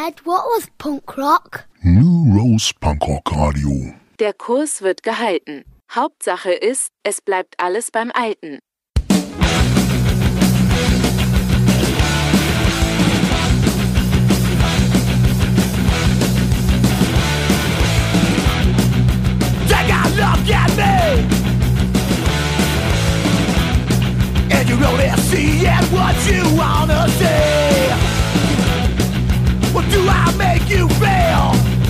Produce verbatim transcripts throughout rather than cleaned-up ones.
Dad, what was punk rock? New Rose Punkrock Radio. Der Kurs wird gehalten. Hauptsache ist, es bleibt alles beim Alten. Take a look at me, and you only see it what you wanna see. What do I make you feel?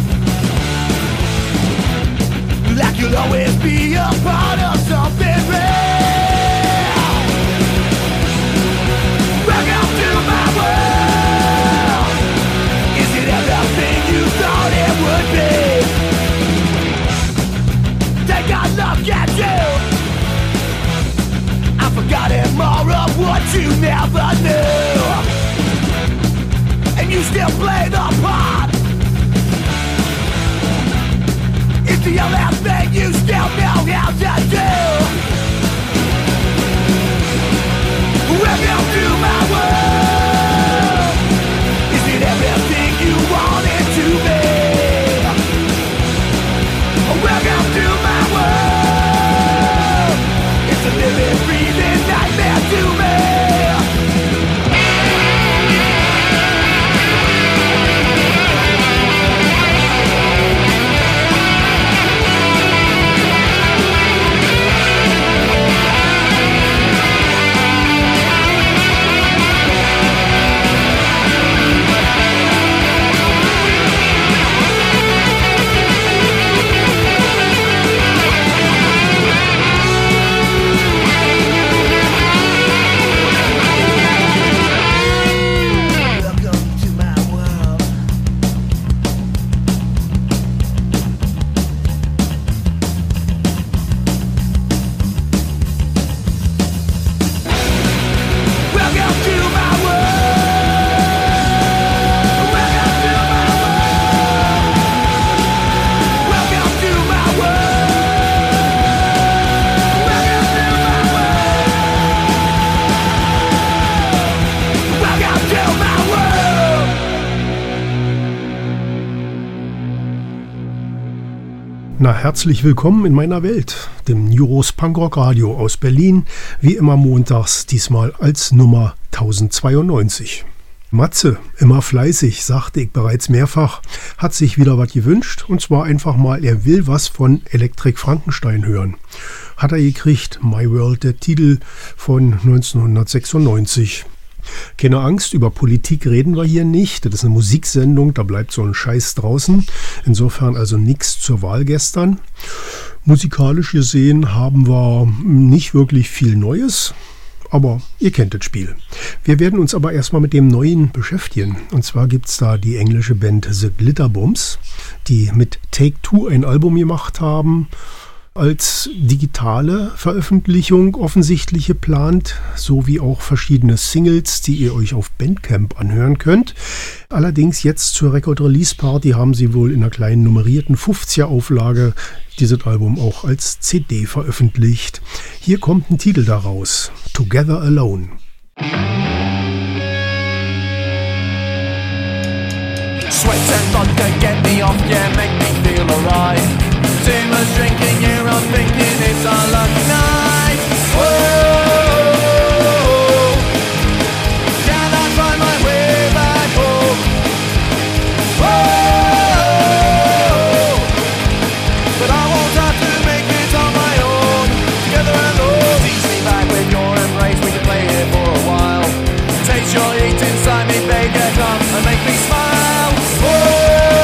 Like you'll always be a part of something real. Welcome to my world. Is it everything you thought it would be? Take a look at you. I've forgotten more of what you never knew. And you still play the part. It's the only thing you still know how to do. Welcome to my world. Is it everything you want it to be? Welcome to my world. It's a living, breathing nightmare to me. Na, herzlich willkommen in meiner Welt, dem New Rose Punkrock Radio aus Berlin, wie immer montags, diesmal als Nummer tausendzweiundneunzig. Matze, immer fleißig, sagte ich bereits mehrfach, hat sich wieder was gewünscht, und zwar einfach mal, er will was von Electric Frankenstein hören. Hat er gekriegt, My World, der Titel von neunzehnhundertsechsundneunzig. Keine Angst, über Politik reden wir hier nicht. Das ist eine Musiksendung, da bleibt so ein Scheiß draußen. Insofern also nichts zur Wahl gestern. Musikalisch gesehen haben wir nicht wirklich viel Neues, aber ihr kennt das Spiel. Wir werden uns aber erstmal mit dem Neuen beschäftigen. Und zwar gibt es da die englische Band The Glitterbombs, die mit Take Two ein Album gemacht haben, als digitale Veröffentlichung offensichtlich geplant, sowie auch verschiedene Singles, die ihr euch auf Bandcamp anhören könnt. Allerdings jetzt zur Record-Release-Party haben sie wohl in einer kleinen nummerierten fünfziger-Auflage dieses Album auch als C D veröffentlicht. Hier kommt ein Titel daraus, Together Alone. Sweat and vodka get me off, yeah, make me feel alright. Too much drinking, yeah, I'm thinking it's our lucky night. Whoa, can I find my way back home? Whoa, but I won't have to make it on my own. Together alone, teach me back with your embrace, we can play here for a while. Taste your heat inside me, babe, yeah, come and make me smile. Whoa.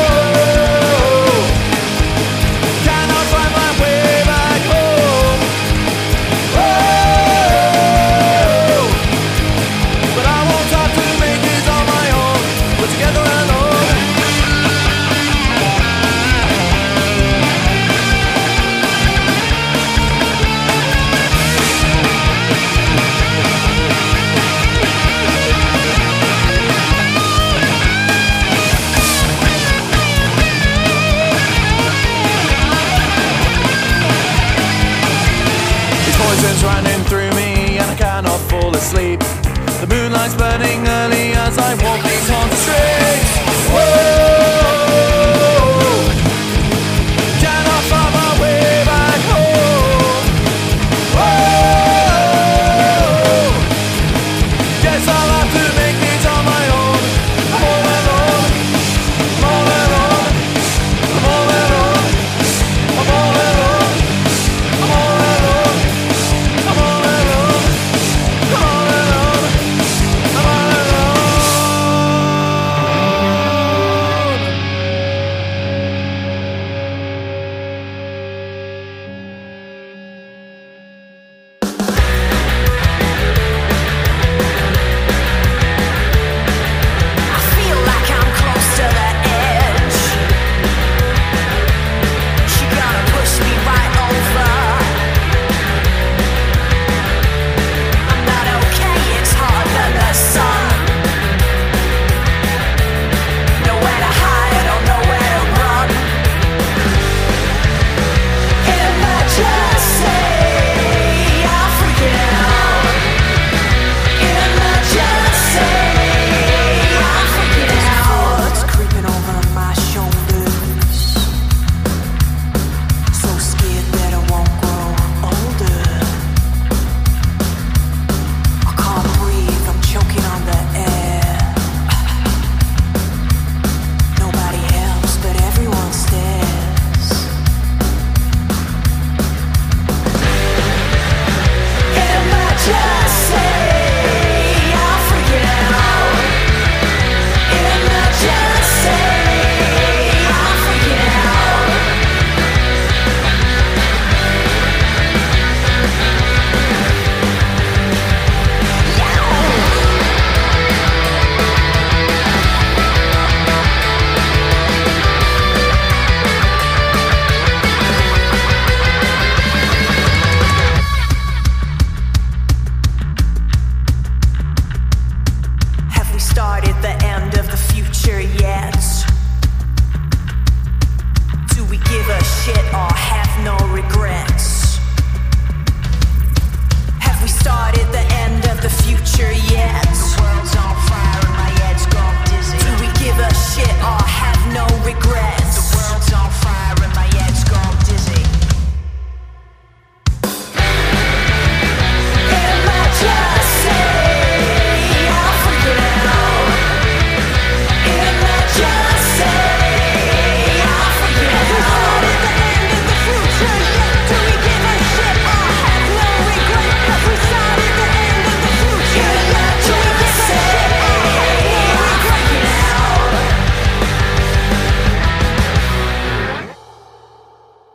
Running through me and I cannot fall asleep. The moonlight's burning early as I walk these haunted streets. Whoa!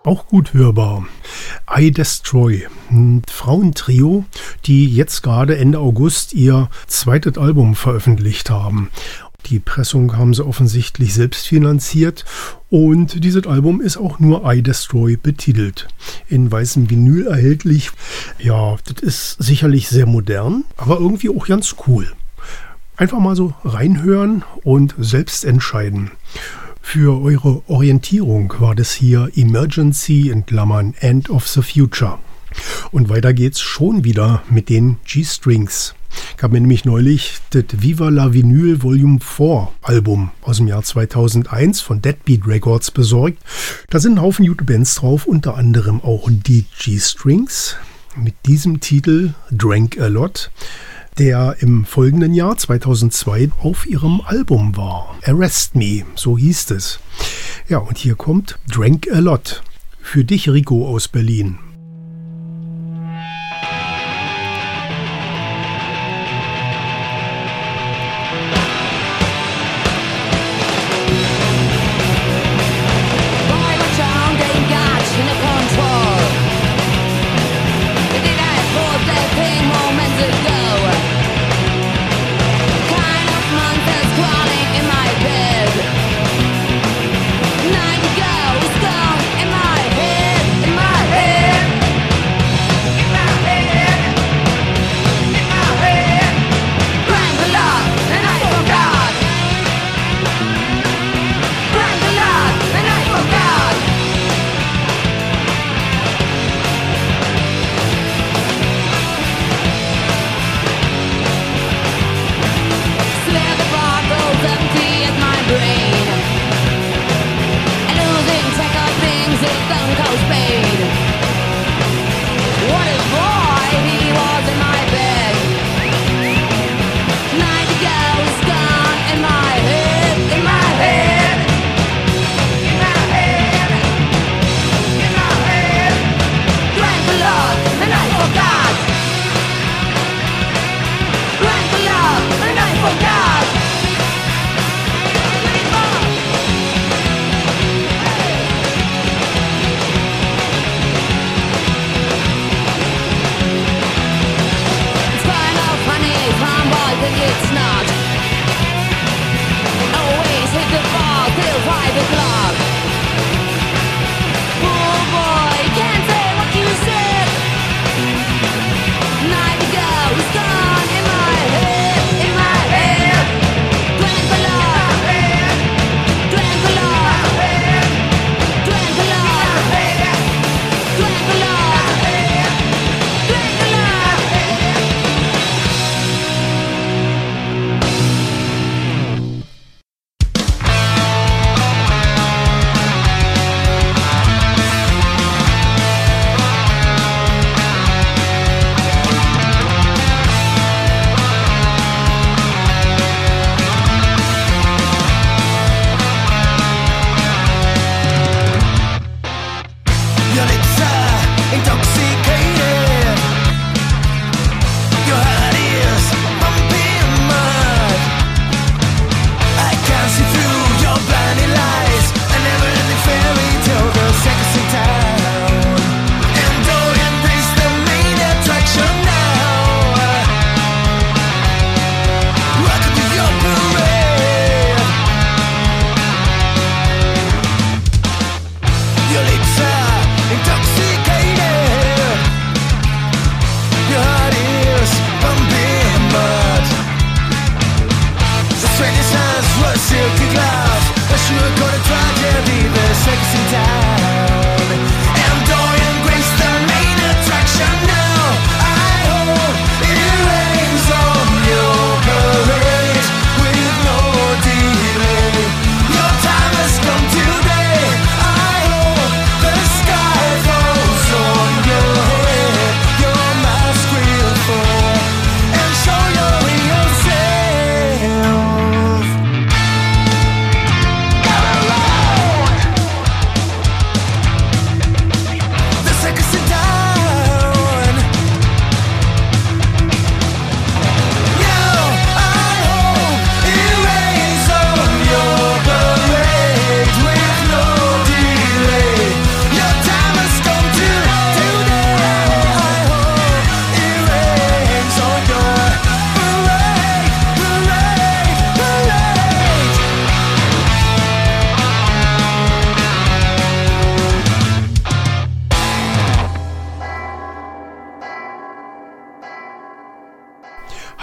Auch gut hörbar. I Destroy, ein Frauentrio, die jetzt gerade Ende August ihr zweites Album veröffentlicht haben. Die Pressung haben sie offensichtlich selbst finanziert und dieses Album ist auch nur I Destroy betitelt. In weißem Vinyl erhältlich. Ja, das ist sicherlich sehr modern, aber irgendwie auch ganz cool. Einfach mal so reinhören und selbst entscheiden. Für eure Orientierung war das hier Emergency in Klammern End of the Future. Und weiter geht's schon wieder mit den G-Strings. Ich habe mir nämlich neulich das Viva la Vinyl Volume vier Album aus dem Jahr zweitausendeins von Deadbeat Records besorgt. Da sind ein Haufen gute Bands drauf, unter anderem auch die G-Strings mit diesem Titel Drank a Lot, der im folgenden Jahr zweitausendzwei auf ihrem Album war. Arrest Me, so hieß es. Ja, und hier kommt Drank a Lot. Für dich, Rico aus Berlin. Silky glass, a sugar-coated tragedy, the sexy town.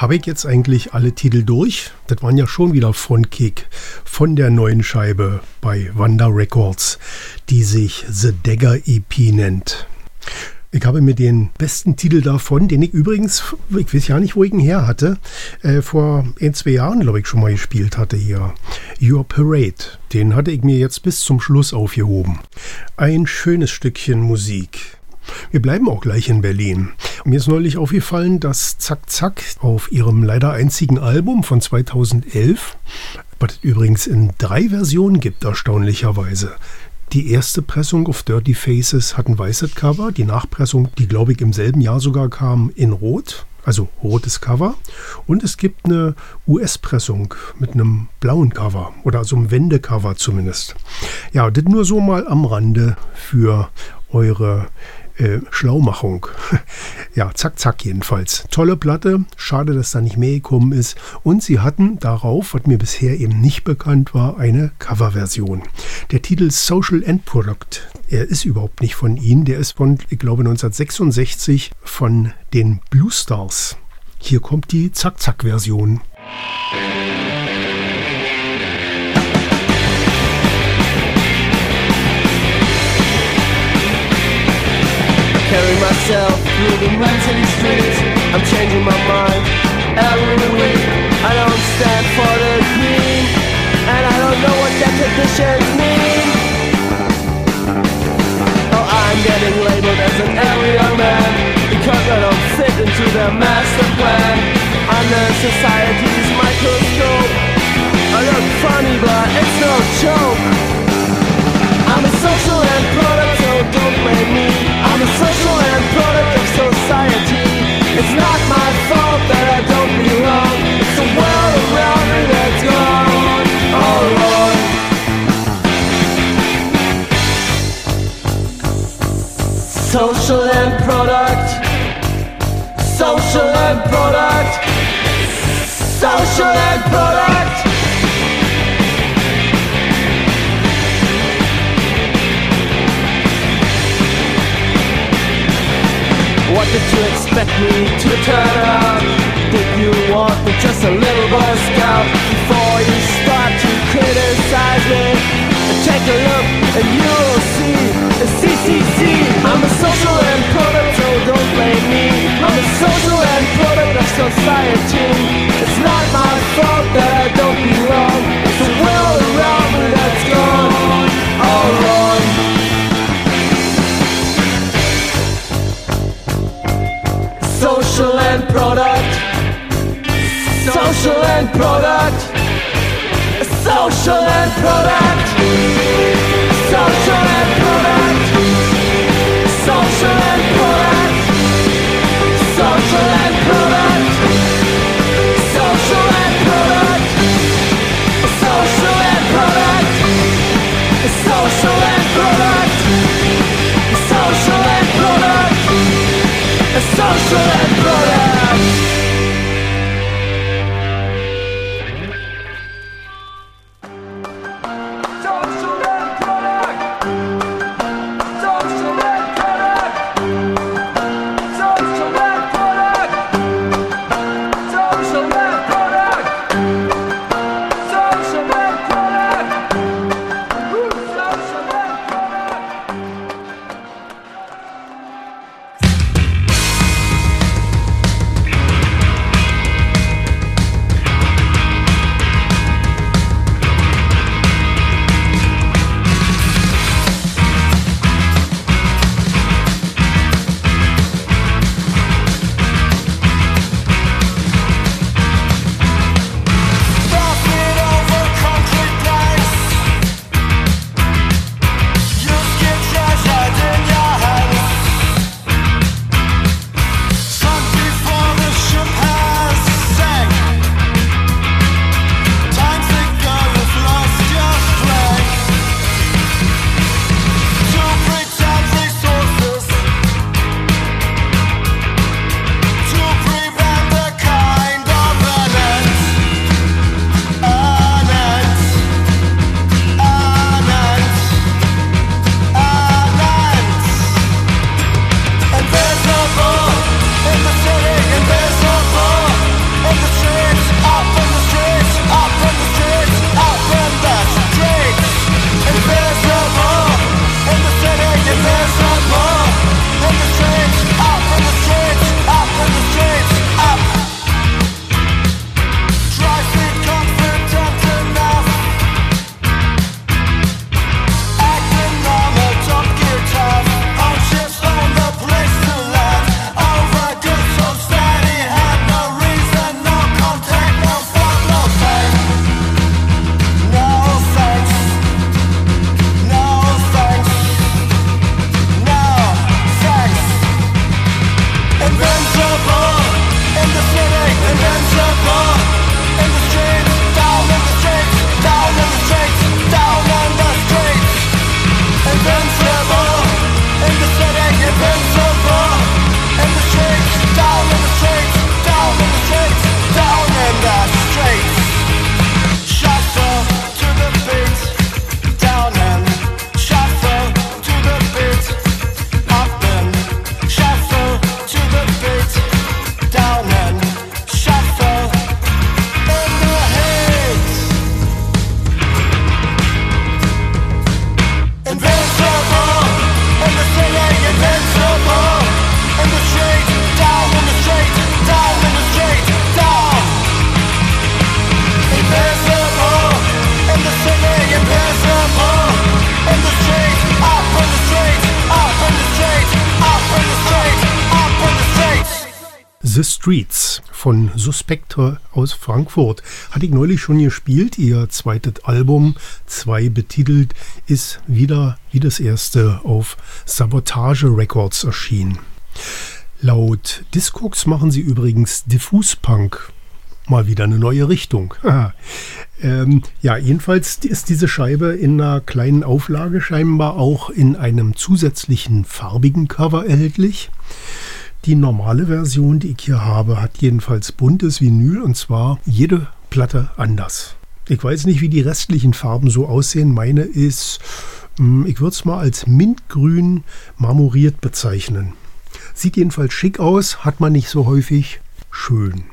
Habe ich jetzt eigentlich alle Titel durch? Das waren ja schon wieder Frontkick von der neuen Scheibe bei Wanda Records, die sich The Dagger E P nennt. Ich habe mir den besten Titel davon, den ich übrigens, ich weiß ja nicht, wo ich ihn her hatte, äh, vor ein, zwei Jahren, glaube ich, schon mal gespielt hatte hier. Your Parade. Den hatte ich mir jetzt bis zum Schluss aufgehoben. Ein schönes Stückchen Musik. Wir bleiben auch gleich in Berlin. Mir ist neulich aufgefallen, dass Zack Zack auf ihrem leider einzigen Album von zweitausendelf, was es übrigens in drei Versionen gibt, erstaunlicherweise. Die erste Pressung auf Dirty Faces hat ein weißes Cover, die Nachpressung, die glaube ich im selben Jahr sogar kam, in Rot, also rotes Cover. Und es gibt eine U S-Pressung mit einem blauen Cover oder also einem Wendecover zumindest. Ja, das nur so mal am Rande für eure Äh, Schlaumachung. Ja, Zack Zack jedenfalls. Tolle Platte, schade, dass da nicht mehr gekommen ist. Und sie hatten darauf, was mir bisher eben nicht bekannt war, eine Coverversion. Der Titel Social End Product, er ist überhaupt nicht von ihnen, der ist von, ich glaube, neunzehnhundertsechsundsechzig von den Blue Stars. Hier kommt die Zack Zack Version. Carry myself through the empty streets. I'm changing my mind every week. I don't stand for the green, and I don't know what that conditions mean. Oh, I'm getting labeled as an area man because I don't fit into their master plan. Under society's microscope, I look funny, but it's no joke. I'm a social end product, so don't blame me. I'm a social end product of society. It's not my fault that I don't belong. It's the world around me that's gone all wrong. Social end product. Social end product. Social end product. What did you expect me to turn out? Did you want me just a little boy scout? Before you start to criticize me, take a look and you'll see the C C C. I'm a social end product, so don't blame me. I'm a social end product of society. It's not my fault that I don't belong. It's the world around me that's gone all wrong. Social end product. Social end product. Social end product. Social end product. Social end product. Social end product. Social end product. Social end product. Social end product. Social end product. A social end product. Social end product. The Streets von Suspector aus Frankfurt. Hatte ich neulich schon gespielt. Ihr zweites Album, zwei betitelt, ist wieder wie das erste auf Sabotage Records erschienen. Laut Discogs machen sie übrigens Diffus Punk. Mal wieder eine neue Richtung. ähm, ja, jedenfalls ist diese Scheibe in einer kleinen Auflage scheinbar auch in einem zusätzlichen farbigen Cover erhältlich. Die normale Version, die ich hier habe, hat jedenfalls buntes Vinyl und zwar jede Platte anders. Ich weiß nicht, wie die restlichen Farben so aussehen. Meine ist, ich würde es mal als mintgrün marmoriert bezeichnen. Sieht jedenfalls schick aus, hat man nicht so häufig. Schön.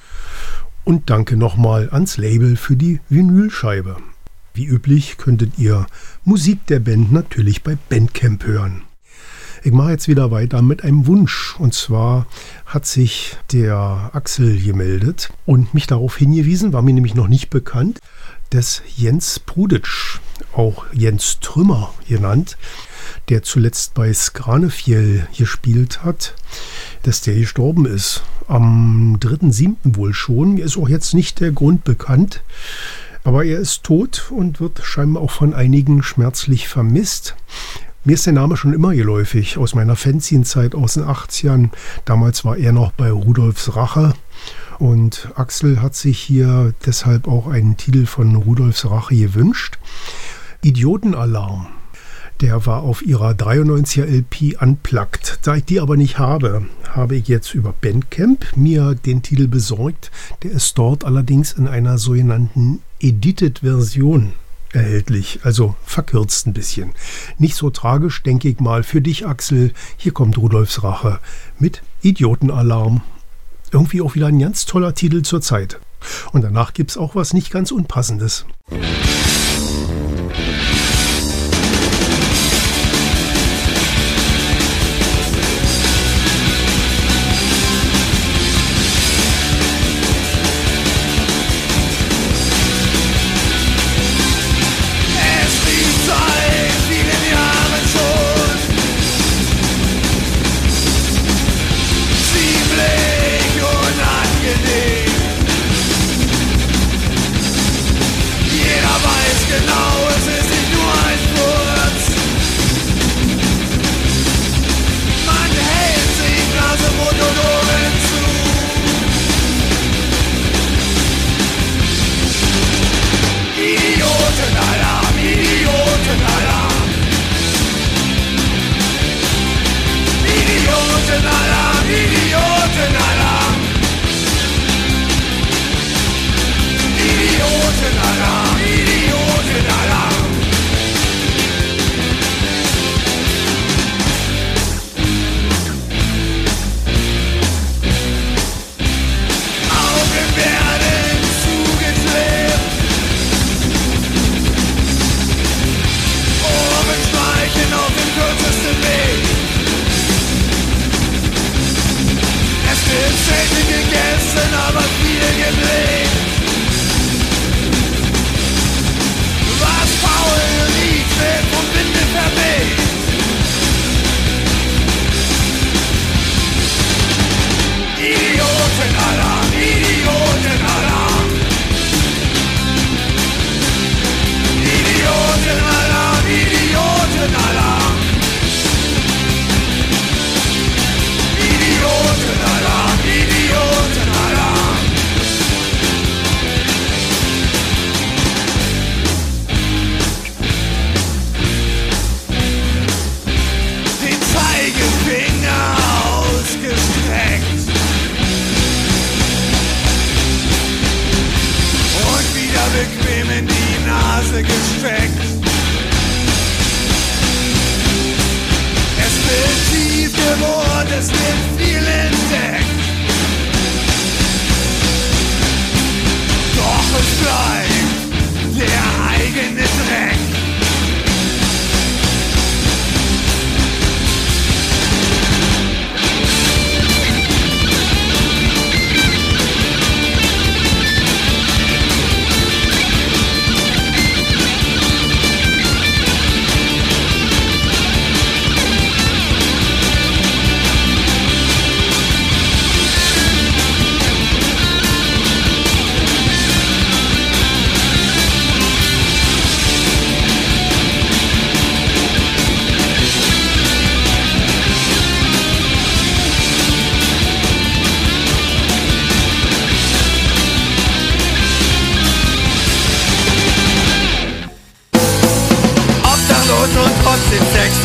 Und danke nochmal ans Label für die Vinylscheibe. Wie üblich könntet ihr Musik der Band natürlich bei Bandcamp hören. Ich mache jetzt wieder weiter mit einem Wunsch. Und zwar hat sich der Axel gemeldet und mich darauf hingewiesen, war mir nämlich noch nicht bekannt, dass Jens Pruditsch, auch Jens Trümmer genannt, der zuletzt bei Skranefjell gespielt hat, dass der gestorben ist. Am dritten siebten wohl schon. Mir ist auch jetzt nicht der Grund bekannt. Aber er ist tot und wird scheinbar auch von einigen schmerzlich vermisst. Mir ist der Name schon immer geläufig, aus meiner Fanzine-Zeit aus den achtzigern. Damals war er noch bei Rudolfs Rache. Und Axel hat sich hier deshalb auch einen Titel von Rudolfs Rache gewünscht. Idiotenalarm. Der war auf ihrer dreiundneunziger L P Unplugged. Da ich die aber nicht habe, habe ich jetzt über Bandcamp mir den Titel besorgt. Der ist dort allerdings in einer sogenannten Edited-Version erhältlich, also verkürzt ein bisschen. Nicht so tragisch, denke ich mal, für dich, Axel. Hier kommt Rudolfs Rache mit Idiotenalarm. Irgendwie auch wieder ein ganz toller Titel zur Zeit. Und danach gibt es auch was nicht ganz Unpassendes. Jeder weiß,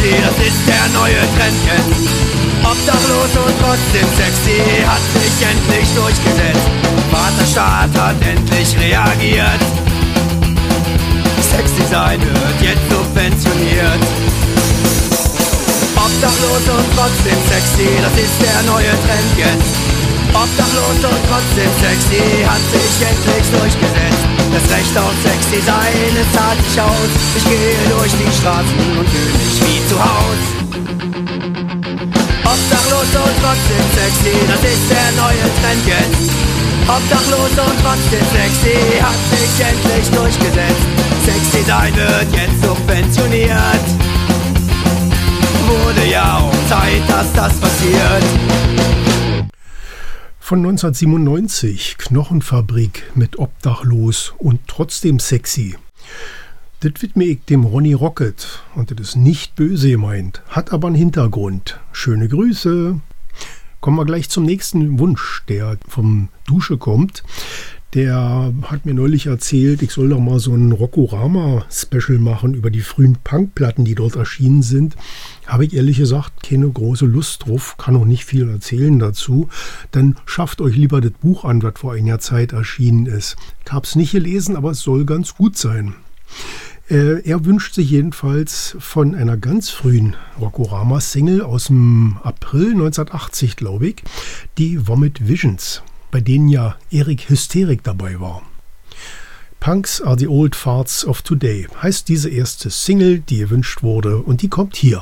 sexy, das ist der neue Trend jetzt. Obdachlos und trotzdem sexy, hat sich endlich durchgesetzt. Vaterstaat hat endlich reagiert. Sexy sein wird jetzt subventioniert. Obdachlos und trotzdem sexy, das ist der neue Trend jetzt. Obdachlos und trotzdem sexy, hat sich endlich durchgesetzt. Das Recht auf sexy sein, es zahlt sich aus. Ich gehe durch die Straßen und fühle mich wie zu Haus. Obdachlos und trotzdem sexy, das ist der neue Trend jetzt. Obdachlos und trotzdem sexy, hat sich endlich durchgesetzt. Sexy sein wird jetzt subventioniert. Wurde ja auch Zeit, dass das passiert. Von neunzehnhundertsiebenundneunzig, Knochenfabrik mit Obdachlos und trotzdem sexy. Das widme ich dem Ronny Rocket und das ist nicht böse gemeint, hat aber einen Hintergrund. Schöne Grüße. Kommen wir gleich zum nächsten Wunsch, der vom Dusche kommt. Der hat mir neulich erzählt, ich soll doch mal so ein Rockorama-Special machen über die frühen Punkplatten, die dort erschienen sind. Habe ich ehrlich gesagt keine große Lust drauf, kann auch nicht viel erzählen dazu. Dann schafft euch lieber das Buch an, was vor einiger Zeit erschienen ist. Ich habe es nicht gelesen, aber es soll ganz gut sein. Äh, er wünscht sich jedenfalls von einer ganz frühen Rockorama-Single aus dem April neunzehnhundertachtzig, glaube ich, die Vomit Visions, bei denen ja Erik Hysterik dabei war. Punks are the old farts of today heißt diese erste Single, die gewünscht wurde, und die kommt hier.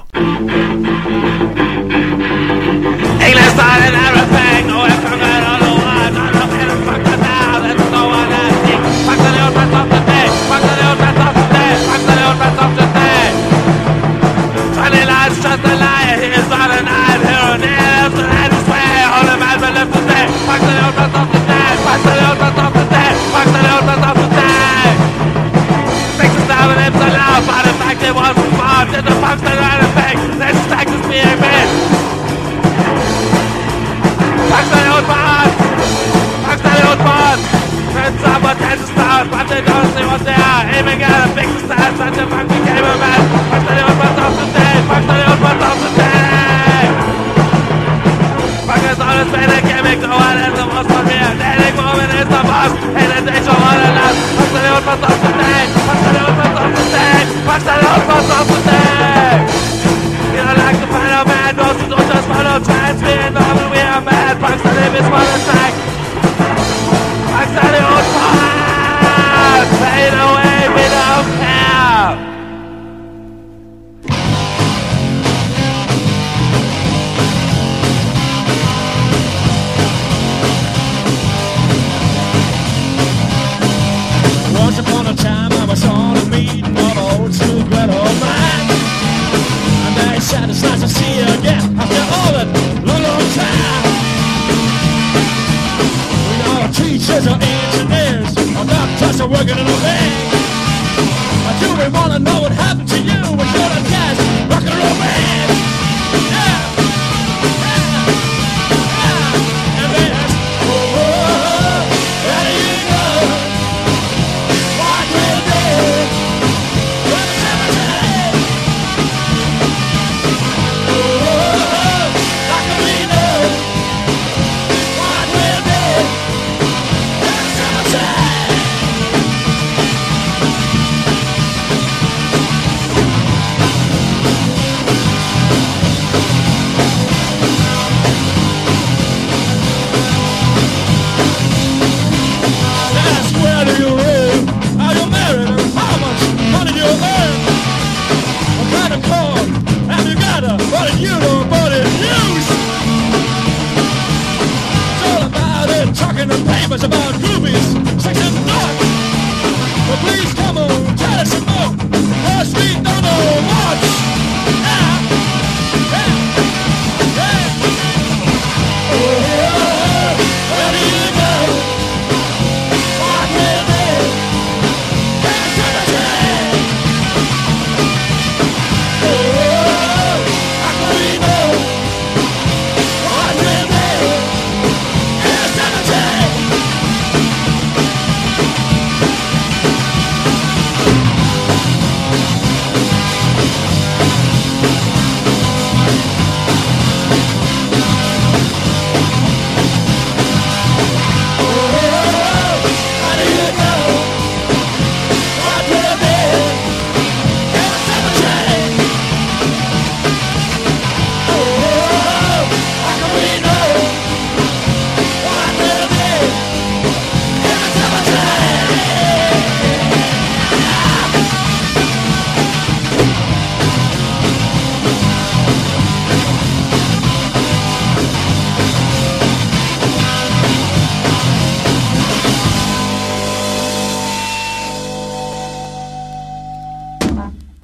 English started everything, no I'm from that all the world, I'm not in a fuck the now, that's no one else. Fuck the old rest of the day, fuck the old rest of the day, fuck the old rest of the day. Twenty lies, just a lie, he is not an eye, here and there, the night is way, all the man will live today. Fuck the old rest of the day, fuck the old rest of the day, fuck the old rest of the day. Six is now and it's allowed, but in fact it wasn't fun, did the punks that ran a fake, this fact is being made. Fuck the old man, fuck the old man. Friends up what ten stars, but they don't see what they are. Aiming at a big star, such a funk became a man. Fuck the old man of the day, fuck the old man of the day. Fuck is always been a gimmick, no one is the most for me. Any moment is the boss, and the day shall all last. Fuck the old man of the day, fuck the old man of the day, fuck the old man of the day. You don't like to find a man, those who don't just follow trends. We ain't normal, we are mad, punks the live is for the track. Punks are the old parts, fade away, we don't care. Once upon a time I was on a meeting of old school great old man, and they said it's nice to see you again after all that long, long time. We know teachers or engineers or doctors are working in a bank. I do we wanna know what happened to you when you're a jazz rock and roll band. Yeah, yeah, yeah. And they ask, oh, oh, oh, where do you go? What will do? What is happening? Oh, oh, oh, how can we know? What will do? What is happening?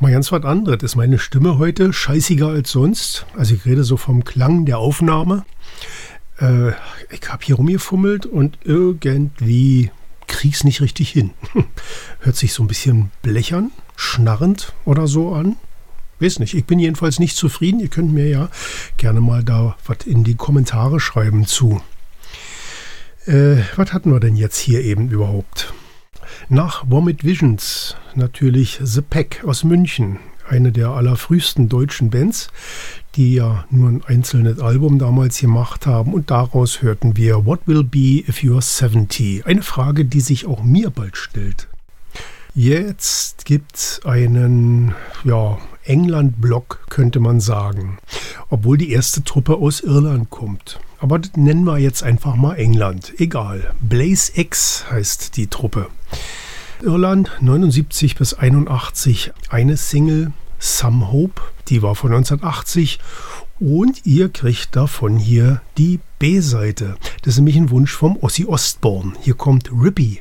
Mal ganz was anderes. Ist meine Stimme heute scheißiger als sonst? Also ich rede so vom Klang der Aufnahme. Äh, ich habe hier rumgefummelt und irgendwie krieg's nicht richtig hin. Hört sich so ein bisschen blechern, schnarrend oder so an. Weiß nicht, ich bin jedenfalls nicht zufrieden. Ihr könnt mir ja gerne mal da was in die Kommentare schreiben zu. Äh, was hatten wir denn jetzt hier eben überhaupt? Nach Vomit Visions natürlich The Pack aus München. Eine der allerfrühesten deutschen Bands, die ja nur ein einzelnes Album damals gemacht haben. Und daraus hörten wir What Will Be If You're seventy? Eine Frage, die sich auch mir bald stellt. Jetzt gibt's einen, ja, England-Block, könnte man sagen. Obwohl die erste Truppe aus Irland kommt. Aber das nennen wir jetzt einfach mal England. Egal. Blaze X heißt die Truppe. Irland, neunundsiebzig bis einundachtzig, eine Single, Some Hope, die war von neunzehnhundertachtzig. Und ihr kriegt davon hier die B-Seite. Das ist nämlich ein Wunsch vom Ozzy Osbourne. Hier kommt Rippy.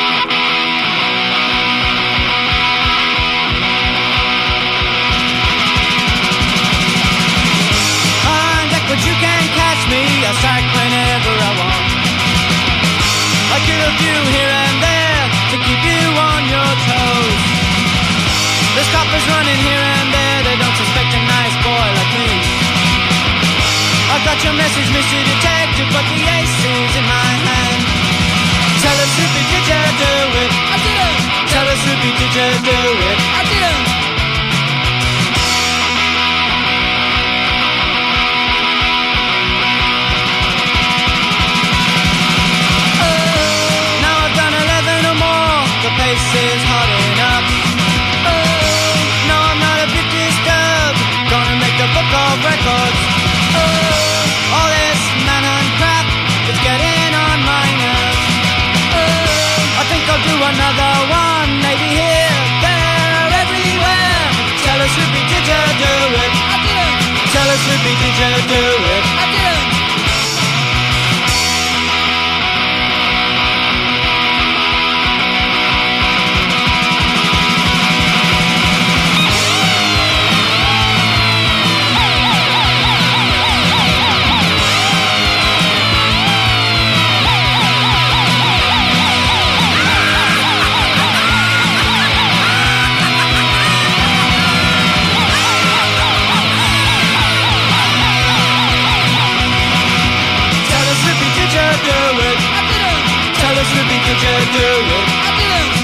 But you can catch me, I strike whenever I want. I kill a few here and there to keep you on your toes. The coppers running here and there, they don't suspect a nice boy like me. I got your message, Mister Detective, but the ace is in my hand. Tell us, Rippy, did you do it? I didn't. Tell us, Rippy, did you do it? I didn't. The pace is hot enough. Oh, no, I'm not a bit disturbed. Gonna make the book of records. Oh, all this man and crap, it's getting on my nerves. Oh, I think I'll do another one. Maybe here, there, everywhere. Tell us, Rippy, did you do it? I didn't. Tell us, Rippy, did you do it? I didn't. Did you do it? I didn't.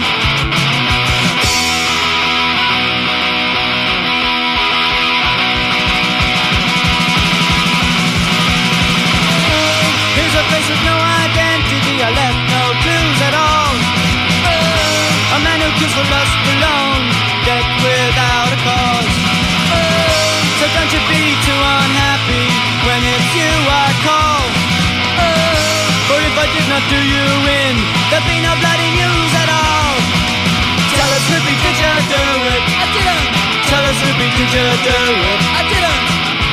Here's a place with no identity. I left no clues at all. A man who kills for lust alone, dead without a cause. So don't you be too unhappy when it's you I call. For if I did not do you in, there'd be no bloody news at all. Tell us, Rippy, did you do it? I didn't. Tell us, Rippy, did you do it? I didn't.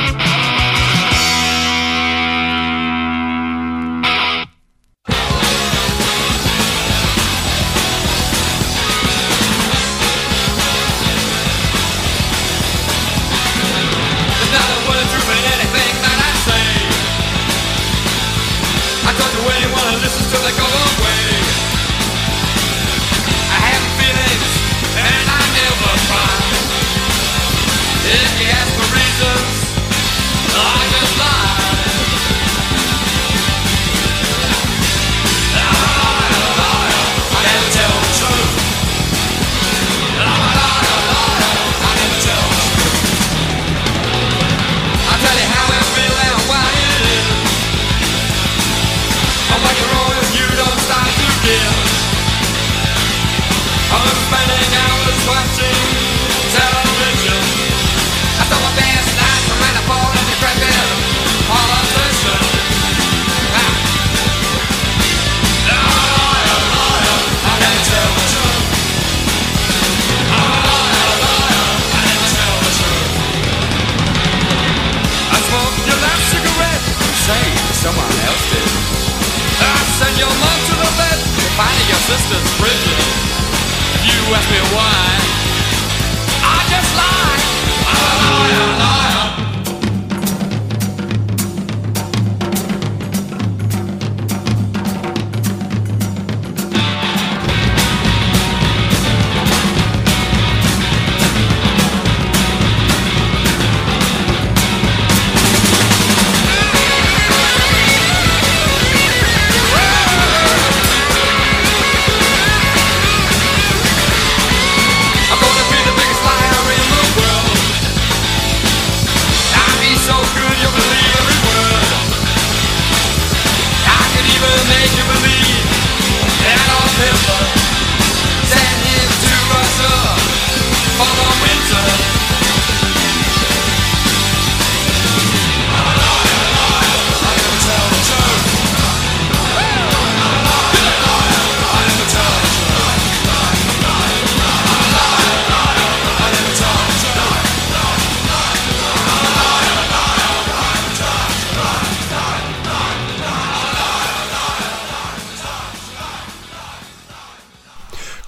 There's nothing bulletproof in anything that I say. I talk to anyone who listens till they go away. I have feelings and I never cry. If you ask for reasons, I just lie. I'm a liar, liar, I never tell the truth. I'm a liar, liar, I never tell the truth. I'll tell you how I feel and why it is. I'm like a roll if you don't stop to give. I'm spending hours watching television. I saw my best night from when I fall in the decrepit politician. Ah. Liar, liar, I never tell the truth. I'm a liar, liar, I never tell the truth. I smoked your last cigarette, say someone else did. I send your mom to the vet, finding your sister's prison. If you ask me why, I just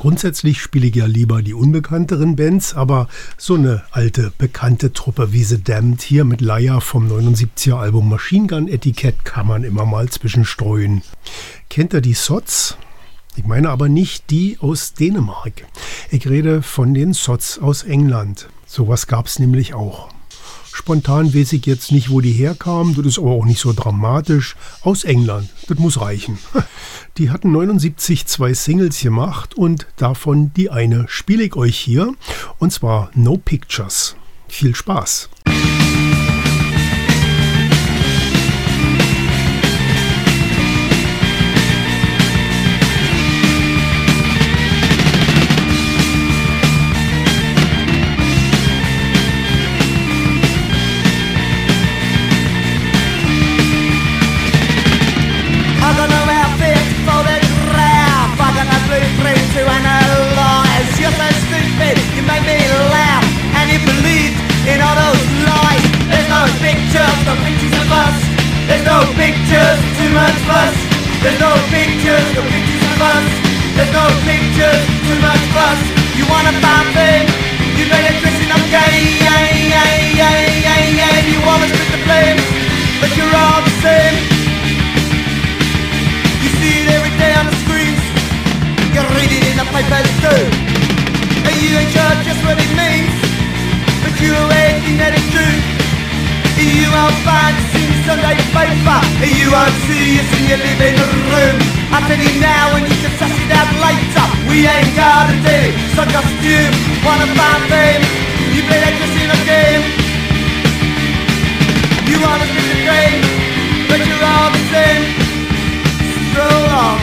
Grundsätzlich spiele ich ja lieber die unbekannteren Bands, aber so eine alte, bekannte Truppe wie The Damned hier mit Leier vom neunundsiebziger Album Machine Gun Etikett kann man immer mal zwischenstreuen. Kennt ihr die Sots? Ich meine aber nicht die aus Dänemark. Ich rede von den Sots aus England. Sowas gab's nämlich auch. Spontan weiß ich jetzt nicht, wo die herkamen, das ist aber auch nicht so dramatisch. Aus England, das muss reichen. Die hatten neunundsiebzig zwei Singles gemacht und davon die eine spiele ich euch hier, und zwar No Pictures. Viel Spaß! There's no pictures, too much fuss. There's no pictures, no pictures of us. There's no pictures, too much fuss. You wanna find fame, you better dressing up gay, yeah, yeah, yeah, yeah, yeah. You wanna split the blame, but you're all the same. You see it every day on the screens, you read it in the papers too. And you ain't sure just what it means, but you always think that it's true. You won't find us in Sunday paper. You won't see us in your living room. I tell you now and you can suss it out later. We ain't got a day, so costume. Wanna find fame, you better just in a game. You wanna spin the game, but you're all the same. So long.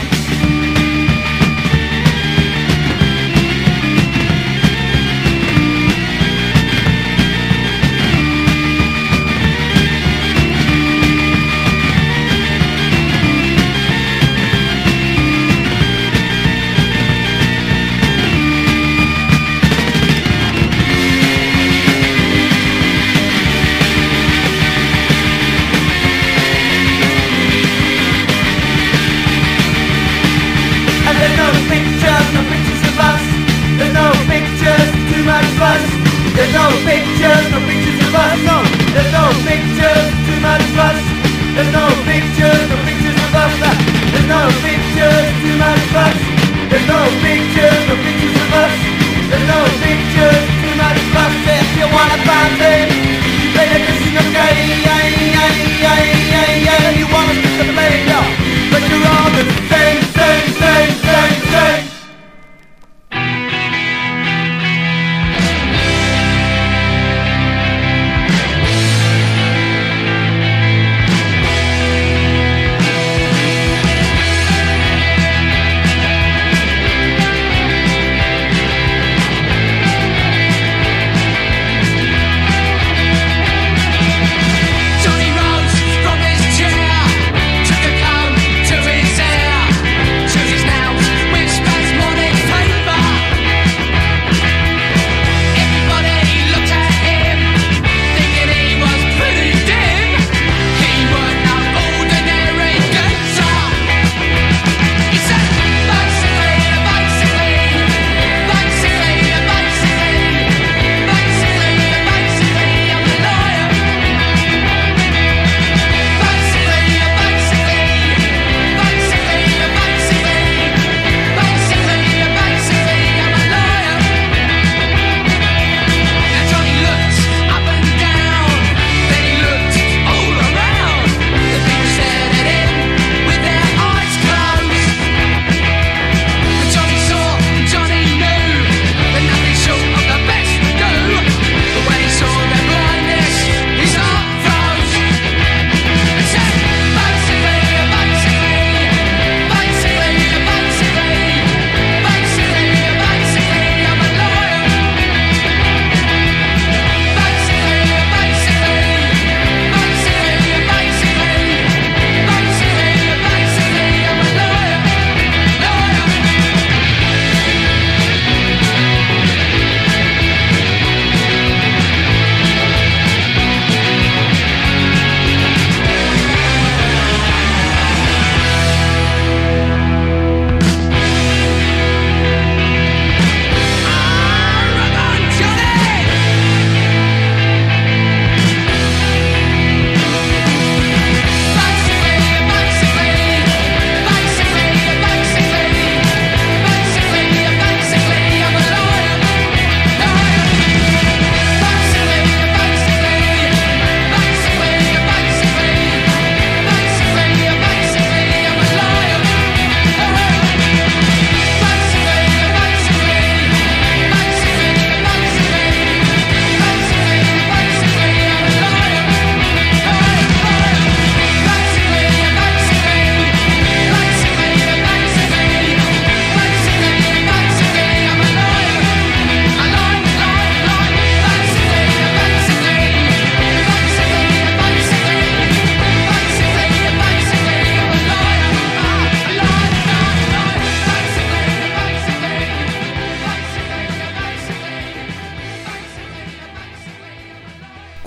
There's no pictures, no pictures of us, no. There's no pictures, too much fuss. There's no pictures, no pictures of us. There's no pictures, too much fuss. There's no pictures, no pictures of us. There's no pictures, too much fuss. If you wanna find them, you better just sing a gay, yeah, yeah, yeah, yeah, yeah. You wanna spit the blame, no, but you're all the same, same, same, same, same.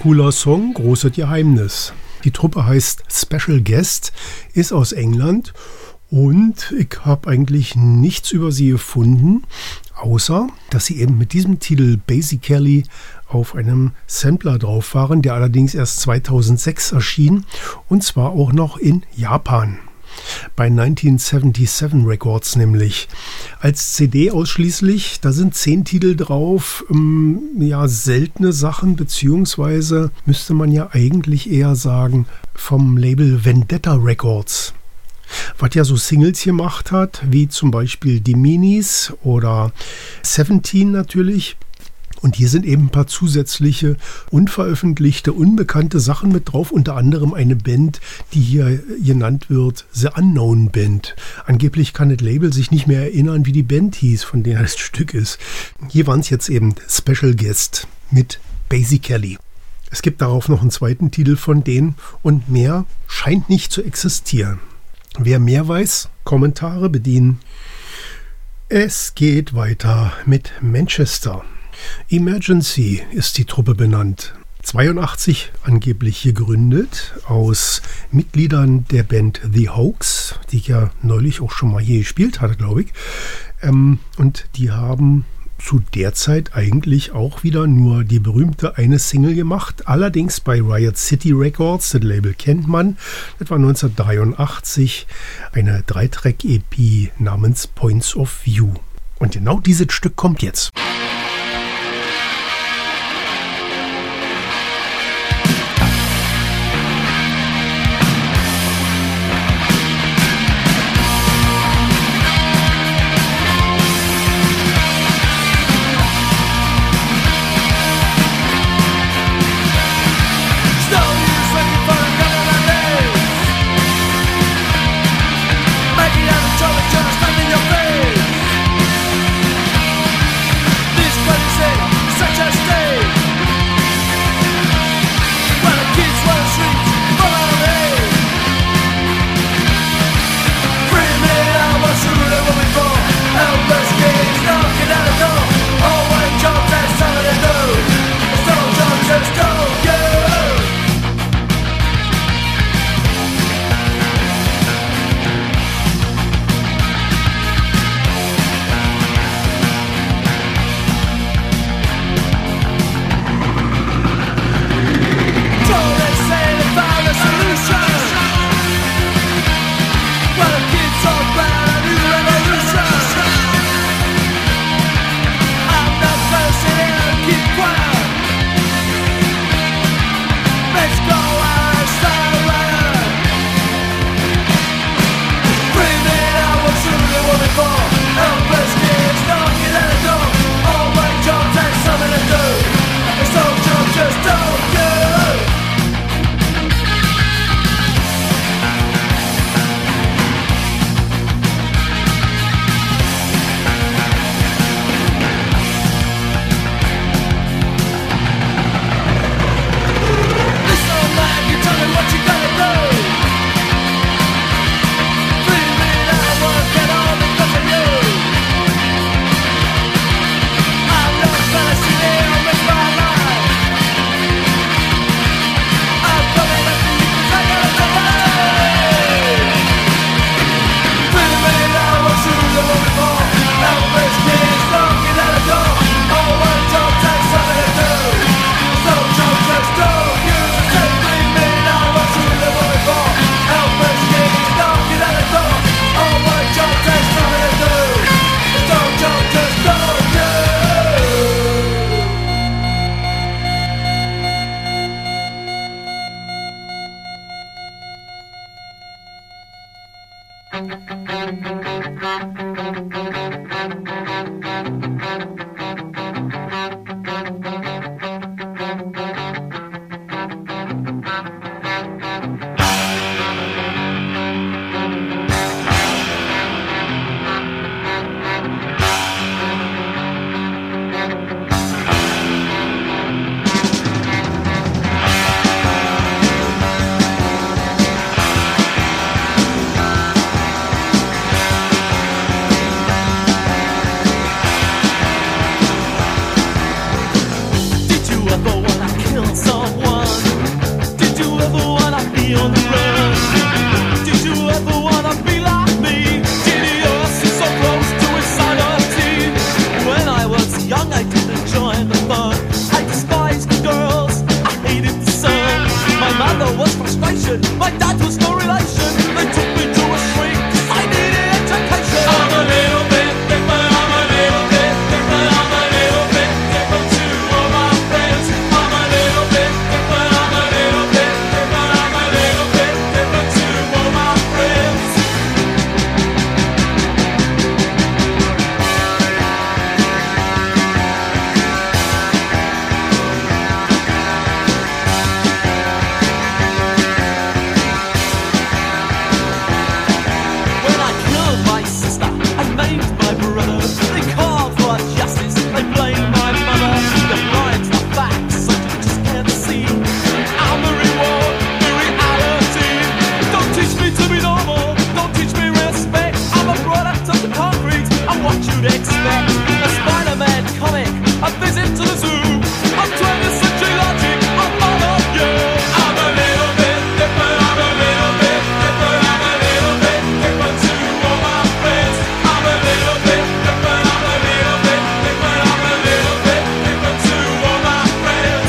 cooler Song, großes Geheimnis. Die Truppe heißt Special Guest, ist aus England und ich habe eigentlich nichts über sie gefunden, außer dass sie eben mit diesem Titel Basically auf einem Sampler drauf waren, der allerdings erst zweitausendsechs erschien und zwar auch noch in Japan. Bei neunzehnhundertsiebenundsiebzig Records nämlich. Als C D ausschließlich, da sind zehn Titel drauf, ähm, ja seltene Sachen, beziehungsweise müsste man ja eigentlich eher sagen vom Label Vendetta Records. Was ja so Singles gemacht hat, wie zum Beispiel die Minis oder Seventeen natürlich. Und hier sind eben ein paar zusätzliche, unveröffentlichte, unbekannte Sachen mit drauf. Unter anderem eine Band, die hier genannt wird, The Unknown Band. Angeblich kann das Label sich nicht mehr erinnern, wie die Band hieß, von der das Stück ist. Hier waren es jetzt eben Special Guest mit Basically. Es gibt darauf noch einen zweiten Titel von denen und mehr scheint nicht zu existieren. Wer mehr weiß, Kommentare bedienen. Es geht weiter mit Manchester. Emergency ist die Truppe benannt. zweiundachtzig angeblich gegründet aus Mitgliedern der Band The Hoax, die ich ja neulich auch schon mal hier gespielt hatte, glaube ich. Ähm, und die haben zu der Zeit eigentlich auch wieder nur die berühmte eine Single gemacht, allerdings bei Riot City Records, das Label kennt man. Das war neunzehnhundertdreiundachtzig eine Dreitrack-E P namens Points of View. Und genau dieses Stück kommt jetzt. station. My dad was no relation. They took me to a shrink 'cause I needed education. I'm a little bit different, I'm a little bit different, I'm a little bit different to all my friends. I'm a little bit different, I'm a little bit different, I'm a little bit different to all my friends. When I killed my sister, I maimed my brother. They called for justice, they blamed my mother. The lines, the facts, I just can't see. I'm the reward, the reality. Don't teach me to be normal, don't teach me respect. I'm a product of the concrete, I'm what you'd expect. A Spider-Man comic, a visit to the zoo. I'm twentieth century logic, I'm one of you. I'm a little bit different, I'm a little bit different, I'm a little bit different to all my friends. I'm a little bit different, I'm a little bit different, I'm a little bit different to all my friends.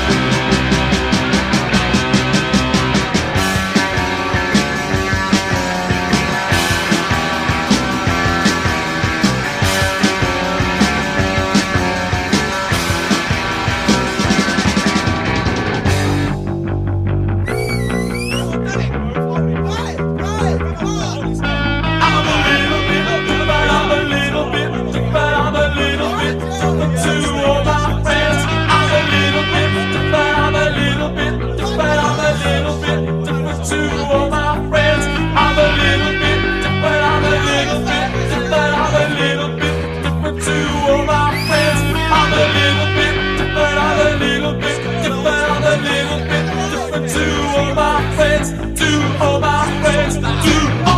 I'm a little bit different, I'm a little bit different, I'm a little bit different to all my friends. I'm a little bit different, I'm a little bit different, I'm a little bit different to all my friends. I'm a little bit different, I'm a little bit different, I'm a little bit different to all my friends. I'm a little bit different, I'm a little bit different, I'm a little bit different to all my friends, to all my friends, to all my friends.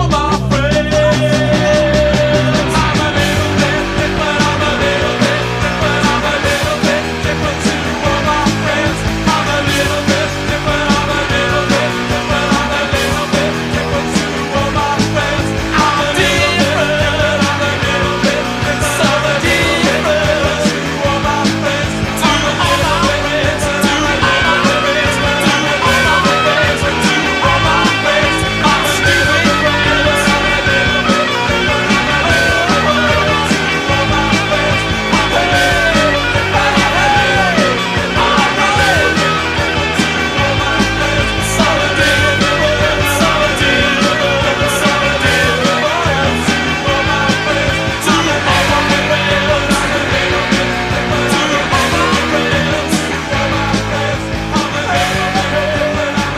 I'm a little bit different, I'm a little bit different, I'm a little bit different to all my friends. I'm a little bit different, I'm a little bit different, I'm a little bit different to all my friends. I'm a little bit different, I'm a little bit different, so different to all my friends, to all my friends, to all my friends, to all my friends, to all my friends. I'm a little bit different, I'm a little bit different, I'm a little bit to all my friends. I'm a little bit different, I'm a little bit different, I'm a little bit different to all my friends. So different, so different, so different to all my friends, to all my friends. I'm a little bit different, to all my friends, to all my friends, to all my friends. I'm a little bit different, I'm a little bit different, I'm a little bit to all my